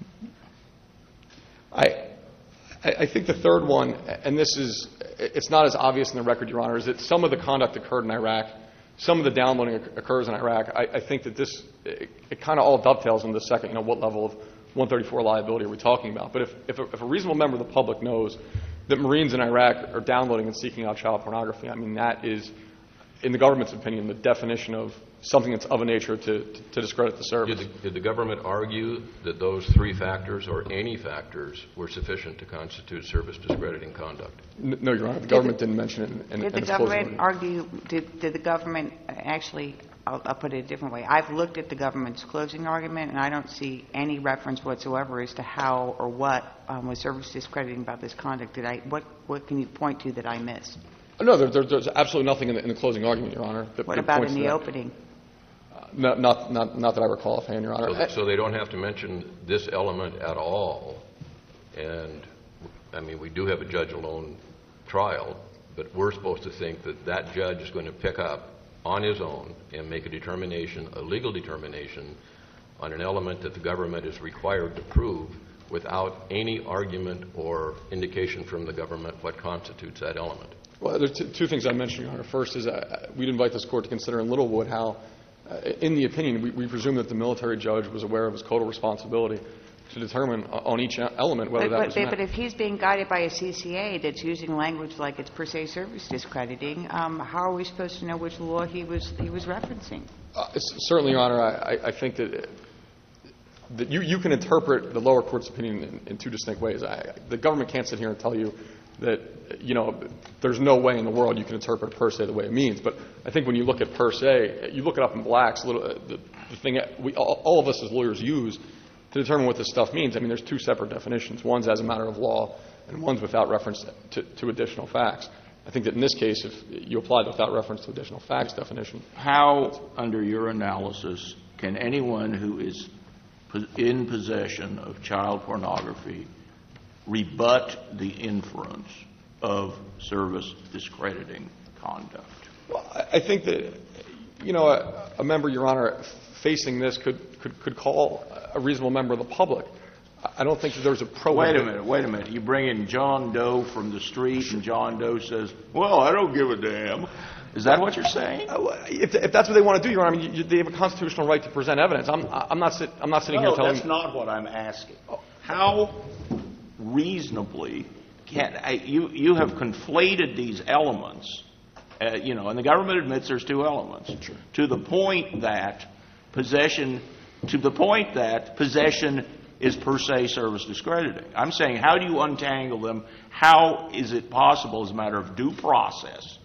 I, I think the third one, and this is, it's not as obvious in the record, Your Honor, is that some of the conduct occurred in Iraq. Some of the downloading occurs in Iraq. I, I think that this, it, it kind of all dovetails into the second, you know, what level of one thirty-four liability are we talking about? But if, if, a, if a reasonable member of the public knows that Marines in Iraq are downloading and seeking out child pornography, I mean, that is, in the government's opinion, the definition of something that's of a nature to, to, to discredit the service. Did the, did the government argue that those three factors or any factors were sufficient to constitute service discrediting conduct? N- no, Your Honor. The government did, didn't mention it in, in, Did in the its closing government argument. argue, did, did the government actually, I'll, I'll put it a different way. I've looked at the government's closing argument, and I don't see any reference whatsoever as to how or what um, was service discrediting about this conduct. Did I, what, what can you point to that I missed? No, there, there, there's absolutely nothing in the, in the closing argument, Your Honor. That, What that about points in to the that. opening? Uh, not, not, not, not that I recall offhand, Your Honor. So, th- so they don't have to mention this element at all. And, I mean, we do have a judge-alone trial, but we're supposed to think that that judge is going to pick up on his own and make a determination, a legal determination, on an element that the government is required to prove without any argument or indication from the government what constitutes that element? Well, there are two, two things I mentioned, Your Honor. First is uh, we'd invite this Court to consider in Littlewood how, uh, in the opinion, we, we presume that the military judge was aware of his total responsibility to determine on each element whether but, that but, was but, met. but if he's being guided by a C C A that's using language like it's per se service discrediting, um, how are we supposed to know which law he was he was referencing? Uh, certainly, Your Honor, I, I think that, that you, you can interpret the lower court's opinion in, in two distinct ways. I, the government can't sit here and tell you that, you know, there's no way in the world you can interpret per se the way it means. But I think when you look at per se, you look it up in Black's, little, uh, the, the thing we, all, all of us as lawyers use to determine what this stuff means. I mean, there's two separate definitions. One's as a matter of law, and one's without reference to, to additional facts. I think that in this case, if you apply the without reference to additional facts definition. How, under your analysis, can anyone who is in possession of child pornography rebut the inference of service discrediting conduct? Well, I think that, you know, a, a member, Your Honor, facing this could, could, could call a reasonable member of the public. I don't think that there's a pro. Wait a minute, wait a minute. You bring in John Doe from the street, and John Doe says, well, I don't give a damn. Is that what you're saying? If, if that's what they want to do, Your Honor, I mean, you, they have a constitutional right to present evidence. I'm, I'm, not, sit, I'm not sitting no, here telling that's you. not what I'm asking. How reasonably can I, you, you have conflated these elements, uh, you know, and the government admits there's two elements, sure, to the point that possession, to the point that possession is per se service discrediting. I'm saying, how do you untangle them? How is it possible, as a matter of due process,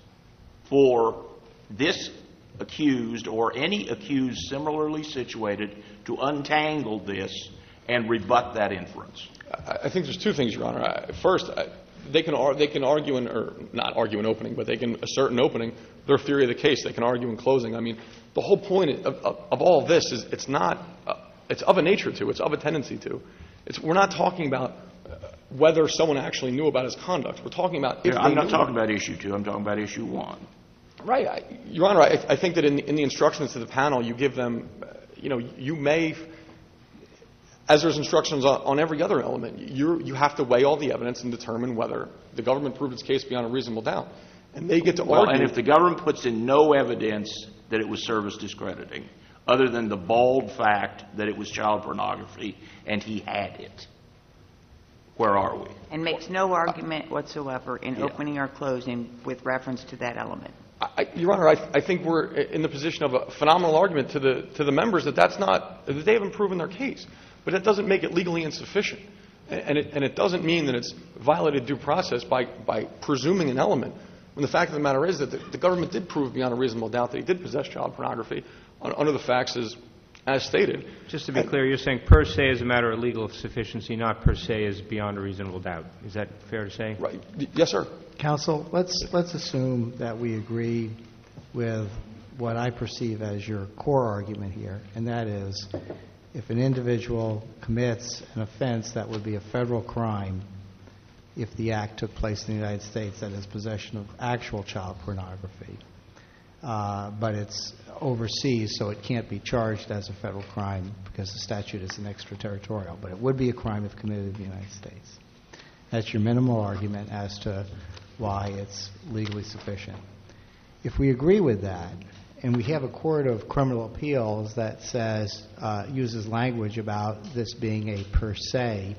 for this accused or any accused similarly situated to untangle this and rebut that inference? I think there's two things, Your Honor. First, they can ar- they can argue in, or not argue in opening, but they can assert in opening their theory of the case. They can argue in closing. I mean, the whole point of, of, of all of this is it's not uh, it's of a nature to, it's of a tendency to. It's we're not talking about uh, whether someone actually knew about his conduct. We're talking about if yeah, I'm they not knew. talking about issue two. I'm talking about issue one. Right, I, Your Honor. I, I think that in, in the instructions to the panel, you give them, uh, you know, you may. As there's instructions on, on every other element, you you have to weigh all the evidence and determine whether the government proved its case beyond a reasonable doubt. And they get to well, argue. And if the government puts in no evidence that it was service discrediting, other than the bald fact that it was child pornography and he had it, where are we? And makes no argument whatsoever in Yeah. opening or closing with reference to that element. I, Your Honor, I, I think we're in the position of a phenomenal argument to the to the members that that's not that they haven't proven their case. But that doesn't make it legally insufficient. And it, and it doesn't mean that it's violated due process by, by presuming an element, when the fact of the matter is that the, the government did prove beyond a reasonable doubt that he did possess child pornography on, under the facts as, as stated. Just to be clear, you're saying per se is a matter of legal sufficiency, not per se is beyond a reasonable doubt. Is that fair to say? Right. Yes, sir. Counsel, let's let's assume that we agree with what I perceive as your core argument here, and that is, if an individual commits an offense that would be a federal crime if the act took place in the United States, that is possession of actual child pornography, uh, but it's overseas, so it can't be charged as a federal crime because the statute is an extraterritorial, but it would be a crime if committed in the United States. That's your minimal argument as to why it's legally sufficient. If we agree with that, and we have a court of criminal appeals that says, uh, uses language about this being a per se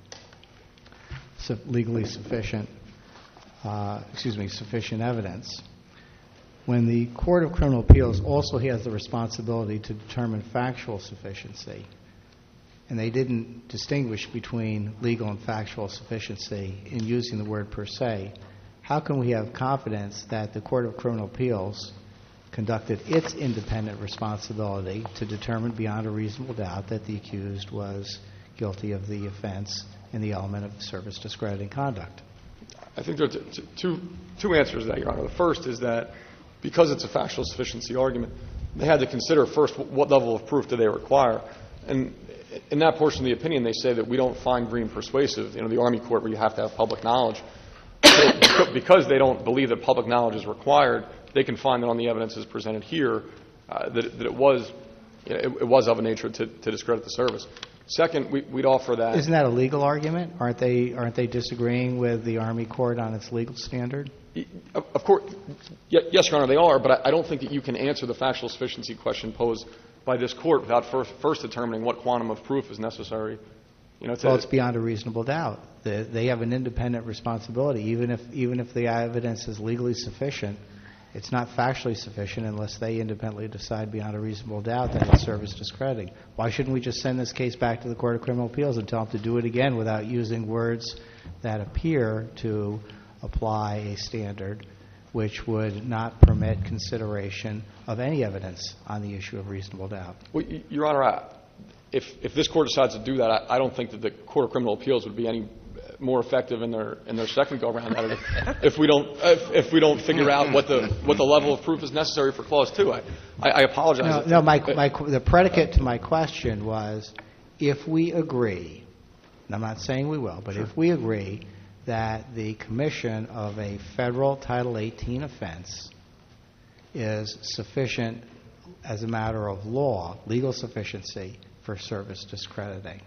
su- legally sufficient, uh, excuse me, sufficient evidence. When the court of criminal appeals also has the responsibility to determine factual sufficiency, and they didn't distinguish between legal and factual sufficiency in using the word per se, how can we have confidence that the court of criminal appeals conducted its independent responsibility to determine beyond a reasonable doubt that the accused was guilty of the offense and the element of service discrediting conduct? I think there are t- two, two answers to that, Your Honor. The first is that because it's a factual sufficiency argument, they had to consider first what level of proof do they require. And in that portion of the opinion, they say that we don't find Green persuasive. You know, the Army court where you have to have public knowledge. So because they don't believe that public knowledge is required, they can find that on the evidence as presented here uh, that, that it was you know, it, it was of a nature to, to discredit the service. Second, we, we'd offer that. Isn't that a legal argument? Aren't they, aren't they disagreeing with the Army Court on its legal standard? Of, of course, yes, Your Honor, they are, but I, I don't think that you can answer the factual sufficiency question posed by this Court without first, first determining what quantum of proof is necessary. You know, to, well, it's beyond a reasonable doubt. The, they have an independent responsibility. Even if, even if the evidence is legally sufficient, it's not factually sufficient unless they independently decide beyond a reasonable doubt that it's service discrediting. Why shouldn't we just send this case back to the Court of Criminal Appeals and tell them to do it again without using words that appear to apply a standard which would not permit consideration of any evidence on the issue of reasonable doubt? Well, Your Honor, I, if, if this Court decides to do that, I, I don't think that the Court of Criminal Appeals would be any more effective in their in their second go around at it if, if we don't if, if we don't figure out what the what the level of proof is necessary for clause two. I I, I apologize. No, no my, my the predicate to my question was if we agree, and I'm not saying we will, but sure. if we agree that the commission of a federal Title eighteen offense is sufficient as a matter of law, legal sufficiency for service discrediting.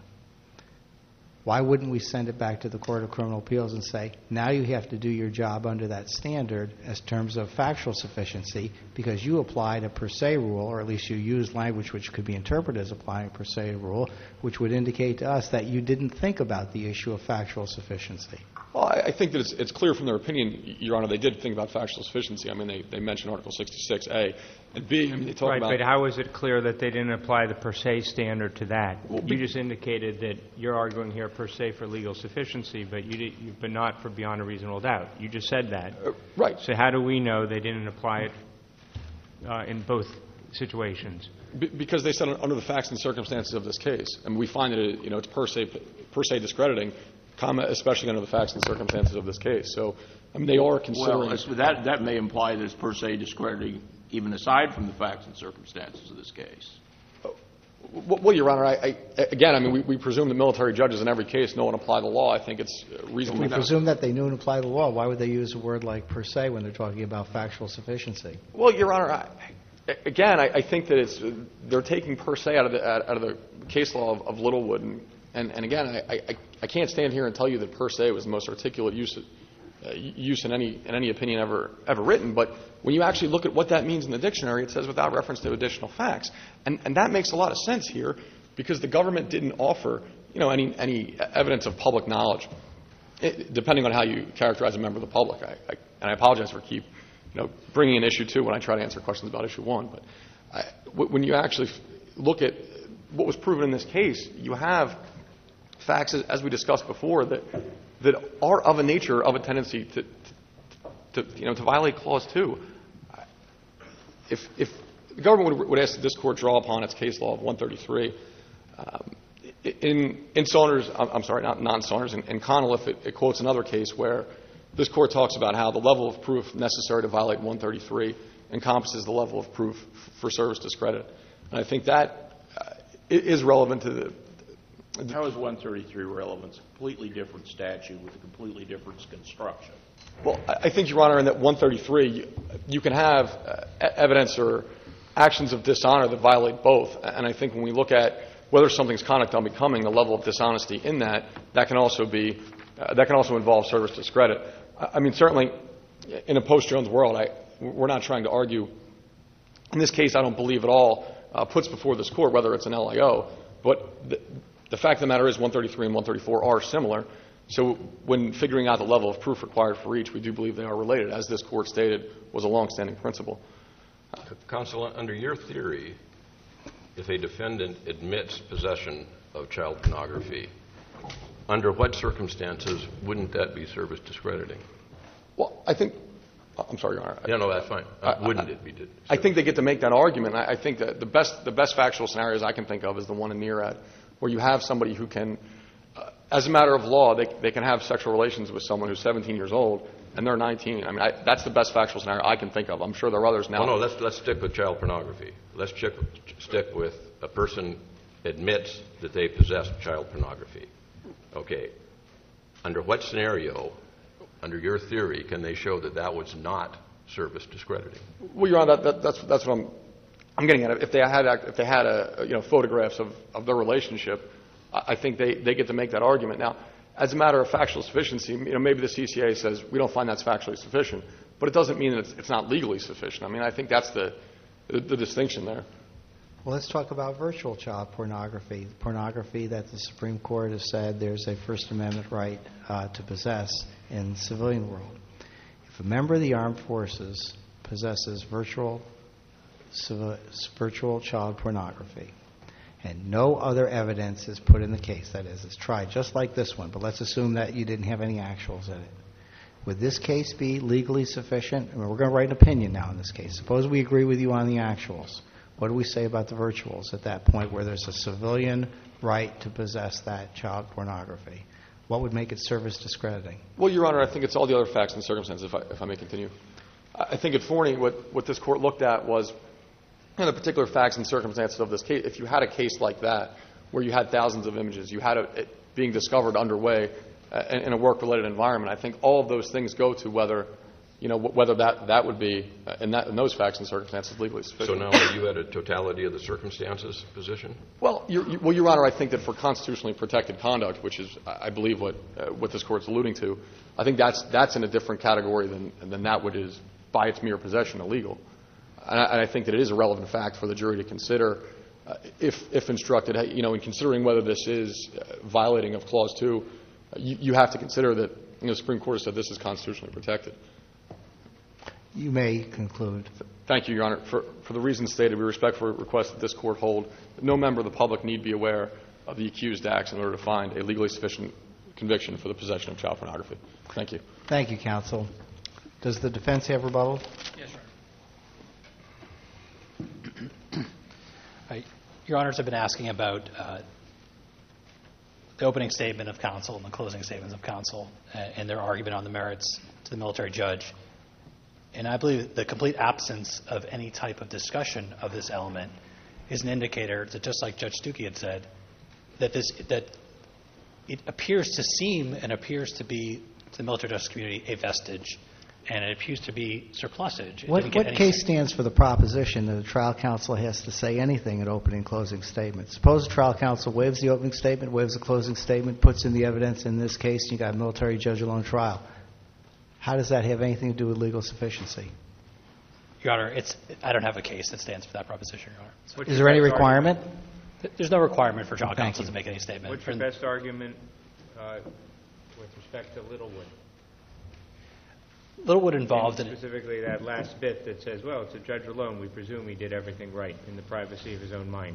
Why wouldn't we send it back to the Court of Criminal Appeals and say, now you have to do your job under that standard as terms of factual sufficiency because you applied a per se rule, or at least you used language which could be interpreted as applying a per se rule, which would indicate to us that you didn't think about the issue of factual sufficiency? Well, I, I think that it's, it's clear from their opinion, Your Honor, they did think about factual sufficiency. I mean, they, they mentioned Article sixty-six A. And B, I mean, they talk right, about... Right, but how is it clear that they didn't apply the per se standard to that? Well, you just indicated that you're arguing here per se for legal sufficiency, but you, did, you but not for beyond a reasonable doubt. You just said that. Uh, right. So how do we know they didn't apply it uh, in both situations? B- because they said under the facts and circumstances of this case. And we find that it, you know, it's per se, per se discrediting, comma, especially under the facts and circumstances of this case. So, I mean, they are considering... Well, that, that may imply that it's per se discrediting even aside from the facts and circumstances of this case. Well, Your Honor, I, I, again, I mean, we, we presume that military judges in every case know and apply the law. I think it's reasonable. If we presume that they knew and apply the law, why would they use a word like per se when they're talking about factual sufficiency? Well, Your Honor, I, again, I, I think that it's they're taking per se out of the, out of the case law of, of Littlewood. And, and, and again, I, I, I can't stand here and tell you that per se was the most articulate use of, Uh, use in any in any opinion ever ever written, but when you actually look at what that means in the dictionary, it says without reference to additional facts, and and that makes a lot of sense here because the government didn't offer you know any any evidence of public knowledge, it, depending on how you characterize a member of the public. I, I, and I apologize for keep you know bringing in issue two when I try to answer questions about issue one, but I, when you actually look at what was proven in this case, you have facts as, as we discussed before that. that are of a nature of a tendency to, to, to you know, to violate Clause two. If, if the government would, would ask that this Court draw upon its case law of one thirty-three, um, in, in Saunders, I'm, I'm sorry, not non-Saunders, in, in Conolif, it, it quotes another case where this Court talks about how the level of proof necessary to violate one thirty-three encompasses the level of proof for service discredit. And I think that uh, is relevant to the How is one thirty-three relevant? It's a completely different statute with a completely different construction. Well, I think, Your Honor, in that one thirty-three, you, you can have uh, evidence or actions of dishonor that violate both. And I think when we look at whether something's conduct unbecoming, the level of dishonesty in that, that can also be, uh, that can also involve service discredit. I mean, certainly, in a post-Jones world, I, we're not trying to argue. In this case, I don't believe at all uh, puts before this Court whether it's an L I O, but the, The fact of the matter is one thirty-three and one thirty-four are similar. So when figuring out the level of proof required for each, we do believe they are related, as this Court stated was a longstanding principle. Counsel, under your theory, if a defendant admits possession of child pornography, under what circumstances wouldn't that be service discrediting? Well, I think I'm sorry, Your Honor. Yeah, no, that's fine. Uh, I, wouldn't I, it be? Did, I think they get to make that argument. I, I think that the best the best factual scenarios I can think of is the one in NERAD, where you have somebody who can, uh, as a matter of law, they they can have sexual relations with someone who's seventeen years old and they're nineteen. I mean, I, that's the best factual scenario I can think of. I'm sure there are others now. Oh, no, let's let's stick with child pornography. Let's stick stick with a person admits that they possess child pornography. Okay. Under what scenario, under your theory, can they show that that was not service discrediting? Well, Your Honor, that, that, that's that's what I'm I'm getting at. If they had if they had a you know photographs of, of their relationship, I, I think they, they get to make that argument. Now, as a matter of factual sufficiency, you know, maybe the C C A says we don't find that's factually sufficient, but it doesn't mean that it's, it's not legally sufficient. I mean, I think that's the, the, the distinction there. Well, let's talk about virtual child pornography. Pornography that the Supreme Court has said there's a First Amendment right uh, to possess in the civilian world. If a member of the armed forces possesses virtual, civil, virtual child pornography and no other evidence is put in the case, that is, it's tried just like this one, but let's assume that you didn't have any actuals in it. Would this case be legally sufficient? I mean, we're going to write an opinion now in this case. Suppose we agree with you on the actuals. What do we say about the virtuals at that point where there's a civilian right to possess that child pornography? What would make it service discrediting? Well, Your Honor, I think it's all the other facts and circumstances, if I, if I may continue. I think at Forney, what, what this court looked at was you know, the particular facts and circumstances of this case. If you had a case like that, where you had thousands of images, you had a, it being discovered underway uh, in, in a work-related environment, I think all of those things go to whether, you know, whether that, that would be, uh, in, that, in those facts and circumstances, legally sufficient. So now are you at a totality of the circumstances position? Well, Your, well, Your Honor, I think that for constitutionally protected conduct, which is, I believe, what uh, what this Court's alluding to, I think that's that's in a different category than than that which is, by its mere possession, illegal. And I, and I think that it is a relevant fact for the jury to consider, uh, if if instructed, you know, in considering whether this is uh, violating of Clause two, uh, you, you have to consider that, you know, the Supreme Court has said this is constitutionally protected. You may conclude. Thank you, Your Honor. For, for the reasons stated, we respectfully request that this Court hold that no member of the public need be aware of the accused acts in order to find a legally sufficient conviction for the possession of child pornography. Thank you. Thank you, counsel. Does the defense have rebuttal? Yes, sir. uh, Your Honors have been asking about uh, the opening statement of counsel and the closing statements of counsel uh, and their argument on the merits to the military judge. And I believe the complete absence of any type of discussion of this element is an indicator that, just like Judge Stuckey had said, that this that it appears to seem and appears to be to the military justice community a vestige, and it appears to be surplusage. It What, didn't get what anything. case stands for the proposition that a trial counsel has to say anything at opening and closing statements? Suppose a trial counsel waives the opening statement, waives the closing statement, puts in the evidence in this case, and you got a military judge alone trial. How does that have anything to do with legal sufficiency? Your Honor, it's, I don't have a case that stands for that proposition, Your Honor. So Is there any requirement? there's no requirement for trial Thank counsel you. to make any statement. What's your best argument uh, with respect to Littlewood? Littlewood involved in And it. specifically that last bit that says, well, it's a judge alone. We presume he did everything right in the privacy of his own mind.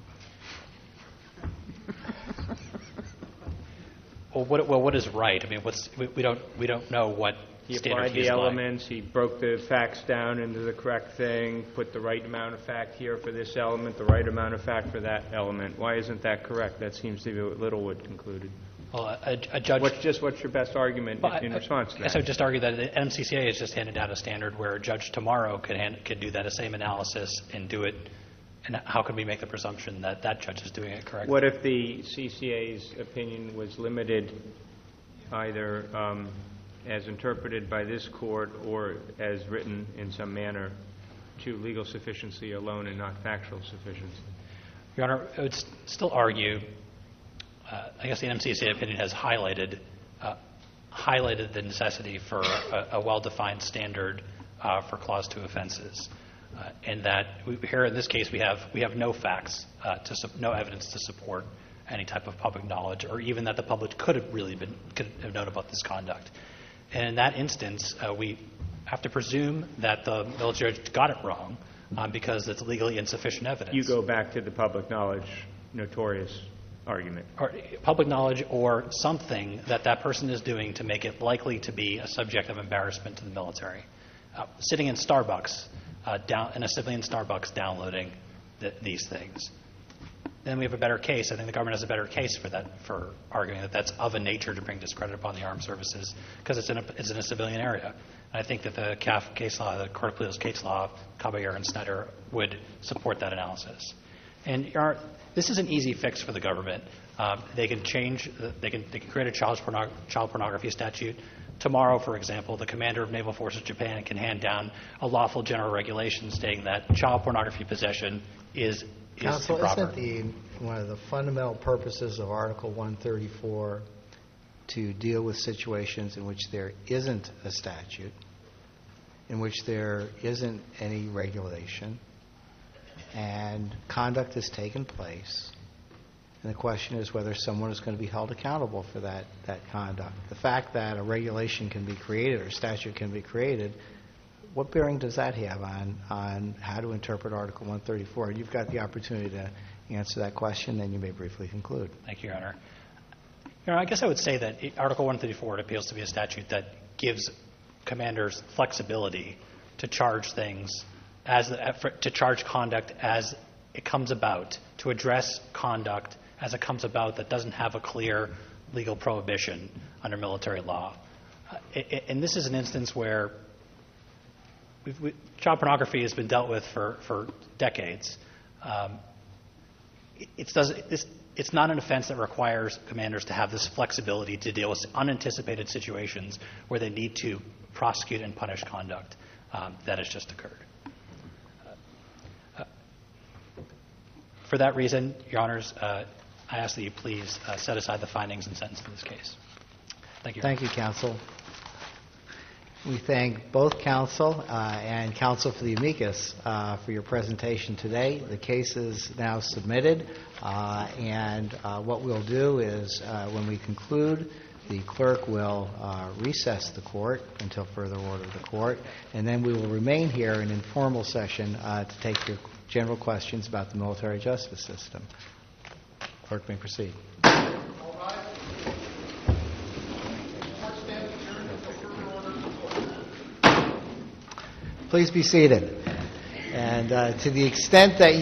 Well, what, well, what is right? I mean, what's we, we don't we don't know what He standard applied he's the applying. elements, he broke the facts down into the correct thing, put the right amount of fact here for this element, the right amount of fact for that element. Why isn't that correct? That seems to be what Littlewood concluded. Well, a, a judge. What's just what's your best argument Well, in I- response to I guess that? I would just argue that the M C C A has just handed down a standard where a judge tomorrow could hand, could do that same analysis and do it. And how can we make the presumption that that judge is doing it correctly? What if the C C A's opinion was limited either um, as interpreted by this court or as written in some manner to legal sufficiency alone and not factual sufficiency? Your Honor, I would s- still argue, uh, I guess the M C C A opinion has highlighted uh, highlighted the necessity for a, a well-defined standard uh, for Clause two offenses, uh, and that we, here in this case we have we have no facts, uh, to su- no evidence to support any type of public knowledge, or even that the public could have really been could have known about this conduct. And in that instance, uh, we have to presume that the military judge got it wrong um, because it's legally insufficient evidence. You go back to the public knowledge notorious argument. Or public knowledge or something that that person is doing to make it likely to be a subject of embarrassment to the military. Uh, sitting in Starbucks, uh, down in a civilian Starbucks downloading th- these things. Then we have a better case. I think the government has a better case for that, for arguing that that's of a nature to bring discredit upon the armed services because it's in a, it's in a civilian area. And I think that the C A F case law, the Court of Appeals case law, Caballero and Snyder would support that analysis. And Your Honor, this is an easy fix for the government. Um, they can change, they can they can create a child, pornog- child pornography statute. Tomorrow, for example, the commander of Naval Forces Japan can hand down a lawful general regulation stating that child pornography possession is is Counsel, improper. isn't the, one of the fundamental purposes of Article one thirty-four to deal with situations in which there isn't a statute, in which there isn't any regulation, and conduct has taken place, and the question is whether someone is going to be held accountable for that, that conduct. The fact that a regulation can be created or statute can be created, what bearing does that have on, on how to interpret Article one thirty-four? You've got the opportunity to answer that question, then you may briefly conclude. Thank you, Your Honor. Your Honor, I guess I would say that it- Article one thirty-four, it appeals to be a statute that gives commanders flexibility to charge things, as the effort, to charge conduct as it comes about, to address conduct as it comes about that doesn't have a clear legal prohibition under military law. Uh, i- i- and this is an instance where we've, we, child pornography has been dealt with for, for decades. Um, it, it's, does, it's, it's not an offense that requires commanders to have this flexibility to deal with unanticipated situations where they need to prosecute and punish conduct um, that has just occurred. Uh, for that reason, Your Honors, uh, I ask that you please uh, set aside the findings and sentence in this case. Thank you. Thank you, counsel. We thank both counsel uh, and counsel for the amicus uh, for your presentation today. The case is now submitted, uh, and uh, what we'll do is, uh, when we conclude, the clerk will uh, recess the court until further order of the court, and then we will remain here in informal session uh, to take your general questions about the military justice system. Clerk may proceed. Please be seated. And uh, to the extent that you